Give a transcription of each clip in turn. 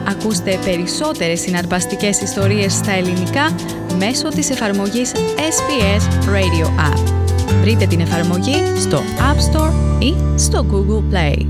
Ακούστε περισσότερες συναρπαστικές ιστορίες στα ελληνικά μέσω της εφαρμογής SBS Radio App. Βρείτε την εφαρμογή στο App Store ή στο Google Play.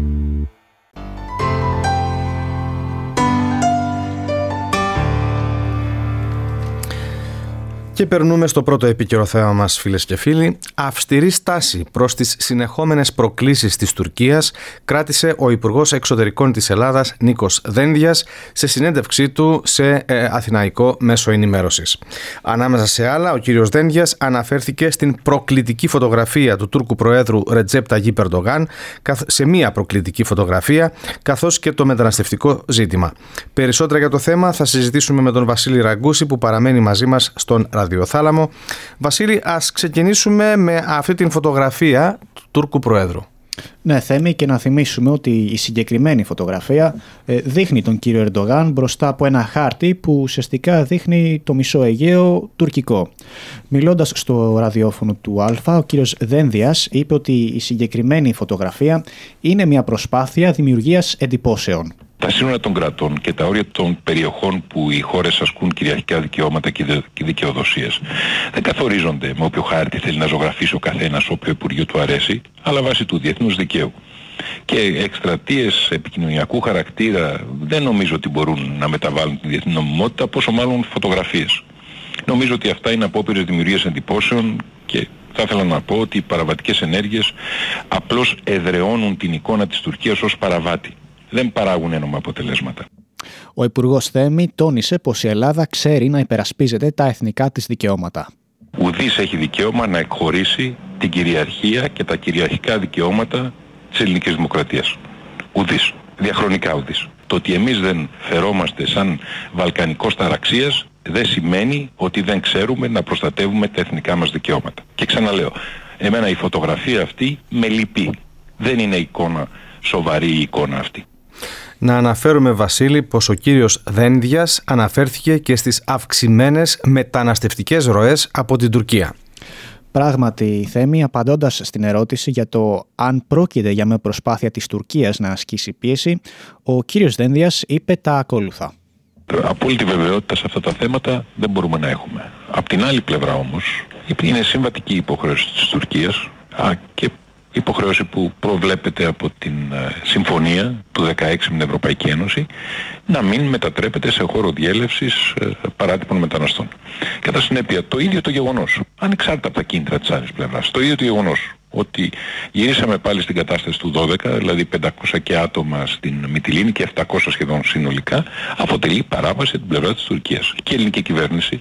Και περνούμε στο πρώτο επίκαιρο θέμα μας, φίλες και φίλοι. Αυστηρή στάση προς τις συνεχόμενες προκλήσεις της Τουρκίας κράτησε ο Υπουργός Εξωτερικών της Ελλάδας, Νίκος Δένδιας, σε συνέντευξή του σε αθηναϊκό μέσο ενημέρωσης. Ανάμεσα σε άλλα, ο κύριος Δένδιας αναφέρθηκε στην προκλητική φωτογραφία του Τούρκου Προέδρου Ρετζέπ Ταγίπ Ερντογάν, σε μία προκλητική φωτογραφία, καθώς και το μεταναστευτικό ζήτημα. Περισσότερα για το θέμα θα συζητήσουμε με τον Βασίλη Ραγκούση, που παραμένει μαζί μας στον ραδιοθάλαμο. Βασίλη, ας ξεκινήσουμε με αυτή την φωτογραφία του Τούρκου Προέδρου. Ναι, Θέμη, και να θυμίσουμε ότι η συγκεκριμένη φωτογραφία δείχνει τον κύριο Ερντογάν μπροστά από ένα χάρτη που ουσιαστικά δείχνει το μισό Αιγαίο τουρκικό. Μιλώντας στο ραδιόφωνο του Α, ο κύριος Δένδιας είπε ότι η συγκεκριμένη φωτογραφία είναι μια προσπάθεια δημιουργίας εντυπώσεων. Τα σύνορα των κρατών και τα όρια των περιοχών που οι χώρες ασκούν κυριαρχικά δικαιώματα και δικαιοδοσίες δεν καθορίζονται με όποιο χάρτη θέλει να ζωγραφίσει ο καθένας, όποιο Υπουργείο του αρέσει, αλλά βάσει του διεθνούς δικαίου. Και εκστρατείες επικοινωνιακού χαρακτήρα δεν νομίζω ότι μπορούν να μεταβάλουν τη διεθνή νομιμότητα, πόσο μάλλον φωτογραφίες. Νομίζω ότι αυτά είναι απόπειρες δημιουργίας εντυπώσεων και θα ήθελα να πω ότι οι παραβατικές ενέργειες απλώς εδραιώνουν την εικόνα της Τουρκίας ως παραβάτη. Δεν παράγουν ένομα αποτελέσματα. Ο Υπουργός Θέμη τόνισε πως η Ελλάδα ξέρει να υπερασπίζεται τα εθνικά της δικαιώματα. Ουδής έχει δικαίωμα να εκχωρήσει την κυριαρχία και τα κυριαρχικά δικαιώματα της ελληνικής δημοκρατίας. Ουδής. Διαχρονικά ουδής. Το ότι εμείς δεν φερόμαστε σαν βαλκανικός ταραξίας δεν σημαίνει ότι δεν ξέρουμε να προστατεύουμε τα εθνικά μας δικαιώματα. Και ξαναλέω, εμένα η φωτογραφία αυτή με λυπεί. Δεν είναι εικόνα, σοβαρή η εικόνα αυτή. Να αναφέρουμε, Βασίλη, πως ο κύριος Δένδιας αναφέρθηκε και στις αυξημένες μεταναστευτικές ροές από την Τουρκία. Πράγματι, Θέμη, απαντώντας στην ερώτηση για το αν πρόκειται για μια προσπάθεια της Τουρκίας να ασκήσει πίεση, ο κύριος Δένδιας είπε τα ακόλουθα. Απόλυτη βεβαιότητα σε αυτά τα θέματα δεν μπορούμε να έχουμε. Απ' την άλλη πλευρά όμως, είναι συμβατική υποχρέωση της Τουρκίας και υποχρέωση που προβλέπεται από την συμφωνία του 2016 με την Ευρωπαϊκή Ένωση να μην μετατρέπεται σε χώρο διέλευσης παράτυπων μεταναστών. Κατά συνέπεια, το ίδιο το γεγονός, ανεξάρτητα από τα κίνητρα της άλλης πλευράς, το ίδιο το γεγονός ότι γυρίσαμε πάλι στην κατάσταση του 12, δηλαδή 500 και άτομα στην Μυτιλήνη και 700 σχεδόν συνολικά, αποτελεί παράβαση από την πλευρά της Τουρκίας. Και η ελληνική κυβέρνηση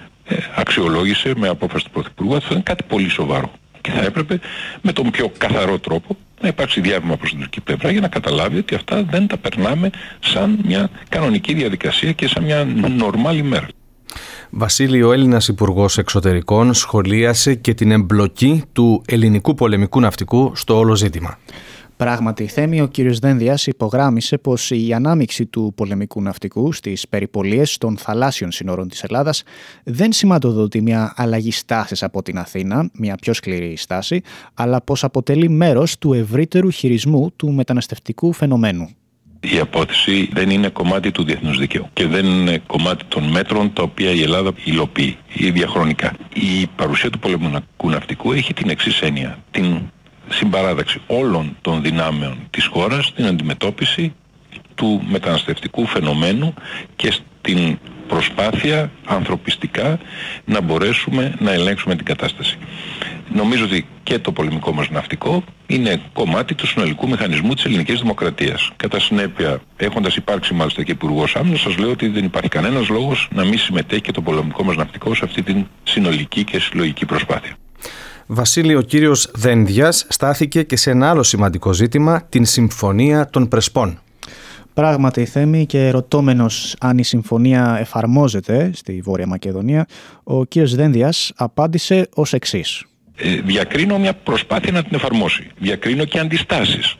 αξιολόγησε με απόφαση του Πρωθυπουργού ότι αυτό είναι κάτι πολύ σοβαρό. Και θα έπρεπε με τον πιο καθαρό τρόπο να υπάρξει διάβημα προς την τουρκική πλευρά για να καταλάβει ότι αυτά δεν τα περνάμε σαν μια κανονική διαδικασία και σαν μια νορμάλ ημέρα. Βασίλη, ο Έλληνας Υπουργός Εξωτερικών σχολίασε και την εμπλοκή του ελληνικού πολεμικού ναυτικού στο όλο ζήτημα. Πράγματι, Θέμη, ο κύριος Δένδιας υπογράμμισε πως η ανάμειξη του πολεμικού ναυτικού στις περιπολίες των θαλάσσιων σύνορων της Ελλάδας δεν σηματοδοτεί μια αλλαγή στάσης από την Αθήνα, μια πιο σκληρή στάση, αλλά πως αποτελεί μέρος του ευρύτερου χειρισμού του μεταναστευτικού φαινομένου. Η απόθεση δεν είναι κομμάτι του διεθνούς δικαίου και δεν είναι κομμάτι των μέτρων τα οποία η Ελλάδα υλοποιεί ή διαχρονικά. Η παρουσία του πολεμικού ναυτικού έχει την εξής έννοια, την συμπαράδεξη όλων των δυνάμεων της χώρας στην αντιμετώπιση του μεταναστευτικού φαινομένου και στην προσπάθεια ανθρωπιστικά να μπορέσουμε να ελέγξουμε την κατάσταση. Νομίζω ότι και το πολεμικό μας ναυτικό είναι κομμάτι του συνολικού μηχανισμού της ελληνικής δημοκρατίας. Κατά συνέπεια, έχοντας υπάρξει μάλιστα και Υπουργός Άμυνας, σας λέω ότι δεν υπάρχει κανένας λόγος να μην συμμετέχει και το πολεμικό μας ναυτικό σε αυτή την συνολική και συλλογική προσπάθεια. Βασίλη, ο κύριος Δένδιας στάθηκε και σε ένα άλλο σημαντικό ζήτημα, την Συμφωνία των Πρεσπών. Πράγματι, Θέμη, και ρωτώμενος αν η συμφωνία εφαρμόζεται στη Βόρεια Μακεδονία, ο κύριος Δένδιας απάντησε ως εξής. Διακρίνω μια προσπάθεια να την εφαρμόσει. Διακρίνω και αντιστάσεις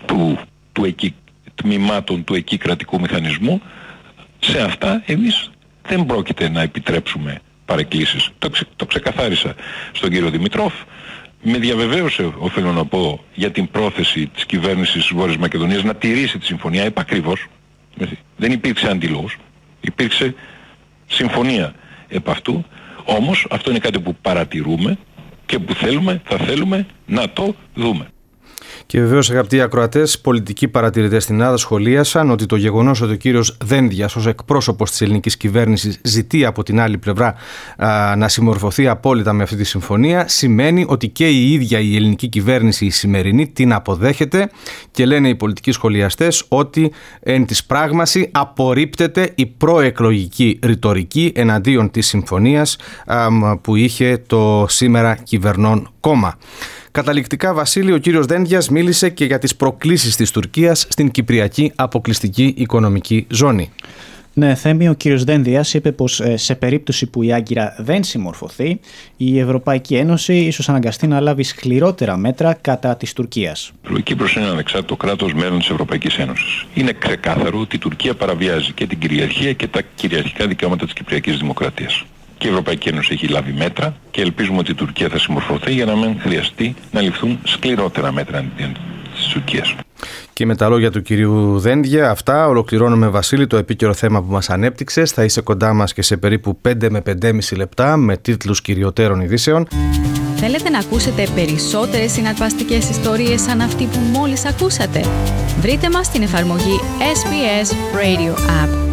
του εκεί τμήματων του εκεί κρατικού μηχανισμού. Σε αυτά εμείς δεν πρόκειται να επιτρέψουμε παρεκκλήσεις. Το ξεκαθάρισα στον κύριο Δημητρόφ. Με διαβεβαίωσε, οφείλω να πω, για την πρόθεση της κυβέρνησης της Βόρειας Μακεδονίας να τηρήσει τη συμφωνία επακριβώς. Δεν υπήρξε αντίλογος. Υπήρξε συμφωνία επ' αυτού. Όμως αυτό είναι κάτι που παρατηρούμε και που θα θέλουμε να το δούμε. Και βεβαίως, αγαπητοί ακροατές, πολιτικοί παρατηρητές στην Ελλάδα σχολίασαν ότι το γεγονός ότι ο κύριος Δένδιας ως εκπρόσωπος της ελληνικής κυβέρνησης ζητεί από την άλλη πλευρά να συμμορφωθεί απόλυτα με αυτή τη συμφωνία σημαίνει ότι και η ίδια η ελληνική κυβέρνηση η σημερινή την αποδέχεται, και λένε οι πολιτικοί σχολιαστές ότι εν της πράγμαση απορρίπτεται η προεκλογική ρητορική εναντίον της συμφωνίας που είχε το σήμερα κυβερνών κόμμα. Καταληκτικά, Βασίλη, ο κύριος Δένδιας μίλησε και για τις προκλήσεις της Τουρκίας στην Κυπριακή αποκλειστική οικονομική ζώνη. Ναι, Θέμη, ο κύριος Δένδιας είπε πως σε περίπτωση που η Άγκυρα δεν συμμορφωθεί, η Ευρωπαϊκή Ένωση ίσως αναγκαστεί να λάβει σκληρότερα μέτρα κατά της Τουρκίας. Η Κύπρος είναι ανεξάρτητο κράτος μέλος της Ευρωπαϊκής Ένωσης. Είναι ξεκάθαρο ότι η Τουρκία παραβιάζει και την κυριαρχία και τα κυριαρχικά δικαιώματα της Κυπριακής Δημοκρατίας. Και η Ευρωπαϊκή Ένωση έχει λάβει μέτρα και ελπίζουμε ότι η Τουρκία θα συμμορφωθεί για να μην χρειαστεί να ληφθούν σκληρότερα μέτρα αντίον της Τουρκίας. Και με τα λόγια του κυρίου Δένδια, αυτά ολοκληρώνουμε, Βασίλη, το επίκαιρο θέμα που μας ανέπτυξες. Θα είσαι κοντά μας και σε περίπου 5 με 5,5 λεπτά με τίτλους κυριωτέρων ειδήσεων. Θέλετε να ακούσετε περισσότερες συναρπαστικές ιστορίες σαν αυτή που μόλις ακούσατε? Βρείτε μας στην εφαρμογή SBS Radio App.